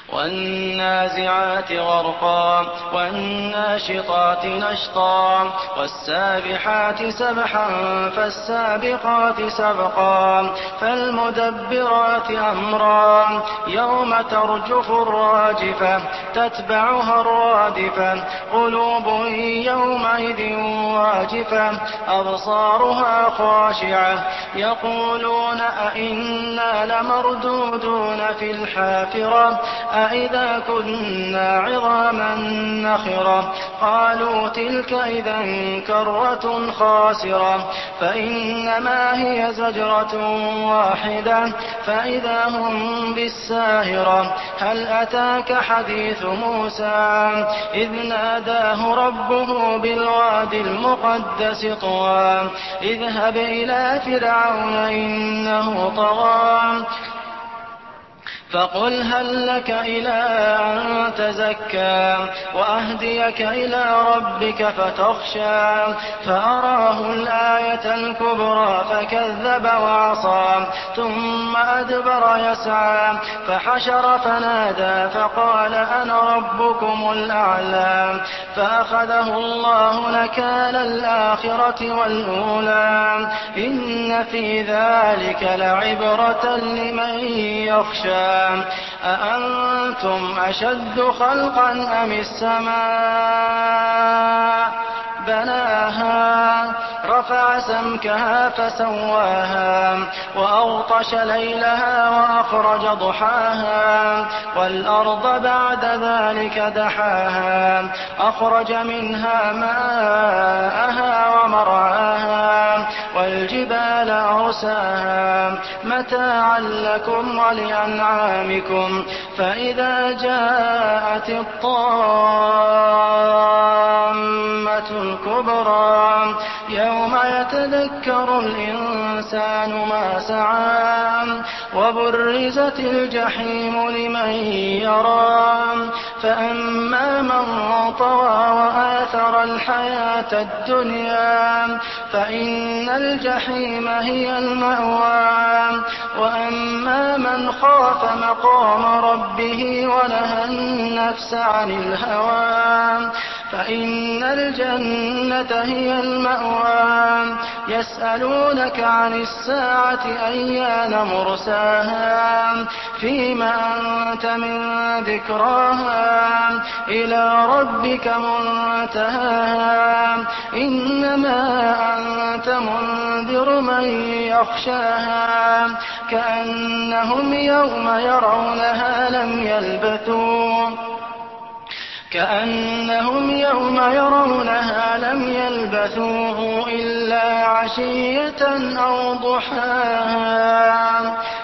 والنازعات غرقا والناشطات نشطا والسابحات سبحا فالسابقات سبقا فالمدبرات أمرا يوم ترجف الراجفة تتبعها الرادفة قلوب يومئذ واجفة أبصارها خاشعة يقولون أئنا لمردودون في الحافرة أئذا كنا عظاما نخرة قالوا تلك إذا كرة خاسرة فإنما هي زجرة واحدة فإذا هم بالساهرة هل أتاك حديث موسى إذ ناداه ربه بالواد المقدس طوى اذهب إلى فرعون إنه طغى فقل هل لك إلى أن تزكى وأهديك إلى ربك فتخشى فأراه الآية الكبرى فكذب وعصى ثم أدبر يسعى فحشر فنادى فقال أنا ربكم الأعلى فأخذه الله نكال الآخرة والأولى إن في ذلك لعبرة لمن يخشى أأنتم أشد خلقا أم السماء بناها رفع سمكها فسواها وأغطش ليلها وأخرج ضحاها والأرض بعد ذلك دحاها أخرج منها ماءها ومرعاها والجبال أرساها متاعا لكم ولأنعامكم فإذا جاءت الطامة الكبرى يوم يتذكر الإنسان ما سعى وبرزت الجحيم لمن يرى فأما من طغى وآثر الحياة الدنيا فإن الجحيم هي المأوى وأما من خاف مقام ربه ونهى النفس عن الهوى فإن الجنة هي المأوى يسألونك عن الساعة أيان مرساها فيما أنت من ذكراها إلى ربك منتهاها إنما أنت منذر من يخشاها كأنهم يوم يرونها لم يلبثوا إلا عشية أو ضحاها